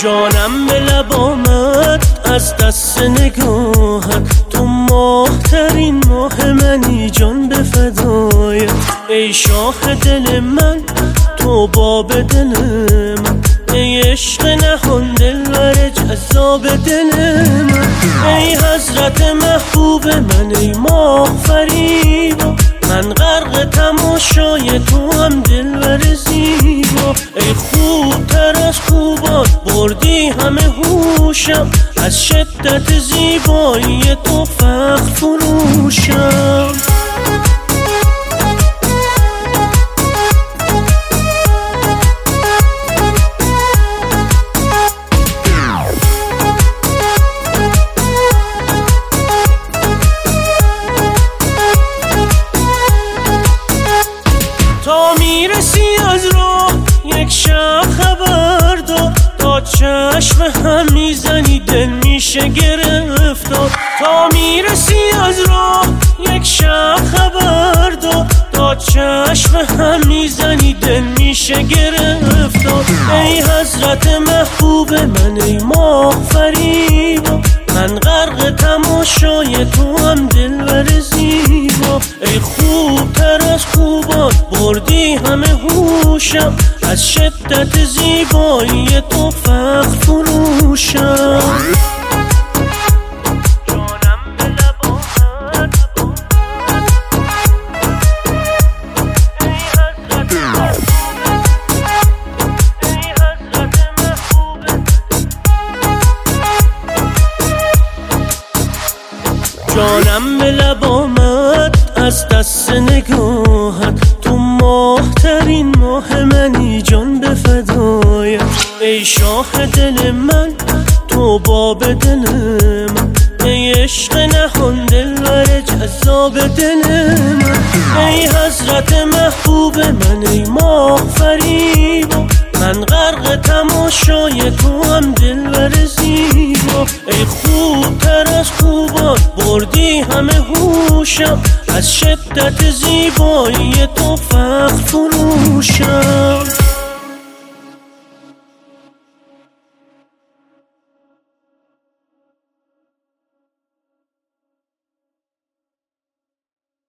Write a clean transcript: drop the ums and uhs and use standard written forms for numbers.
جانم به لب آمد از دست نگاهت، تو ماهترین ماه منی جان به فدایت. ای شاه دل من تو باب دل من، ای عشق نهان دلبر جذاب دل من. ای حضرت محبوب من، ای ماه فریبا، من غرق تماشای تو هم دلبر زیبا. ای خوبتر از خوبان بردی همه هوشم، از شدت زیبایی تو فخر فروشم. تا میرسی از راه یک شب خبر دار، تا چشم هم میزنی دل میشه گرفتار. تا میرسی از راه یک شب خبر دار، تا چشم هم میزنی دل میشه گرفتار. ای حضرت محبوب من، ای ماه فریبا، من غرق تماشای تو هم دلبر زیبا. ای خوبتر از خوبان بردی همه هوشم، از شدت زیبایی تو فخر فروشم. جانم به لب آمد از دست نگاهت، تو ماهترین ماه منی جان به فدایت. ای شاه دل من تو باب دل من، ای عشق نهان دلبر جذاب دل من. ای حضرت محبوب من، ای ماه فریبا، من غرق تماشای تو هم دلبر زیبا. ای خوبتر از خوبان بردی همه هوشم، از شدت زیبایی تو فخر فروشم.